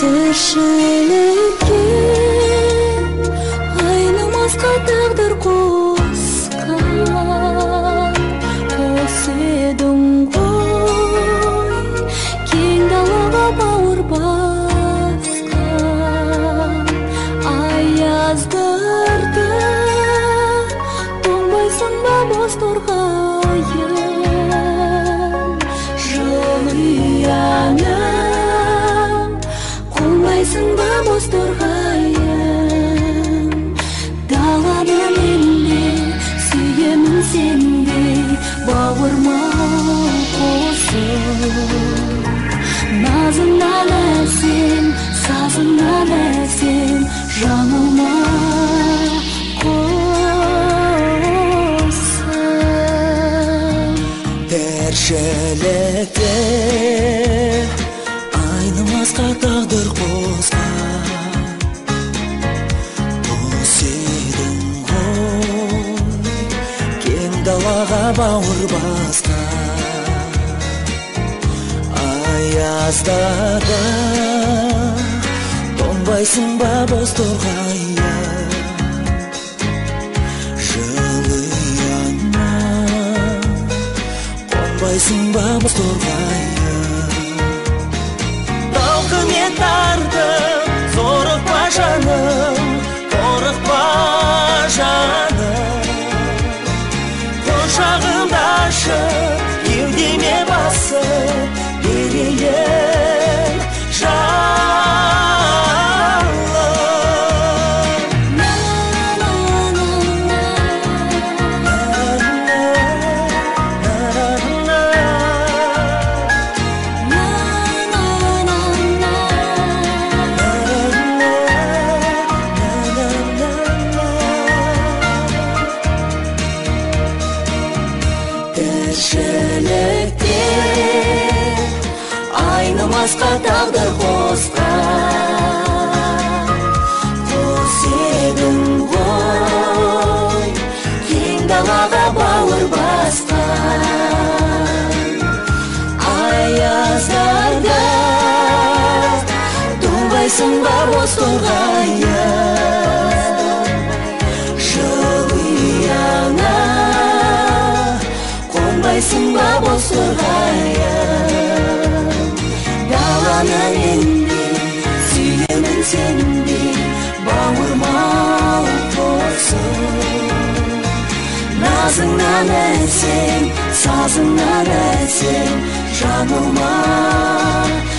Тіршілікке айнымасқа тағдыр қосқан, қос едің ғой кең далаға бауыр басқан. Аяздарда тоңбайсың ба боз торғайым, жылы ұяңа қонбайсың ба боз торғайым. Даланы менде сүйемін сендей бауырмал қосып, назыңнан әсем, сазыңнан әсем, жаныма қосып. Тіршілікте айнымасқа тағдыр қосқан, қос едің ғой кең далаға бауыр басқан. Аяздарда тоңбайсың ба боз торғайым, жылы ұяңа қонбайсың ба боз торғайым. Талқымен тартып зорықпа жаным, қорықпа жаным, құшағымда ашып кеудеме басып берейін тіршілікте айнымасқа тағдыр қосқан, қос едің ғой кең далаға бауыр басқан. Аяздарда тоңбайсың ба боз торғайым, жылы ұяңа қонбайсың ба боз торғайым. Даланы менде сүйемін сендей бауырмал қосып, назыңнан әсем, сазыңнан әсем, жаныма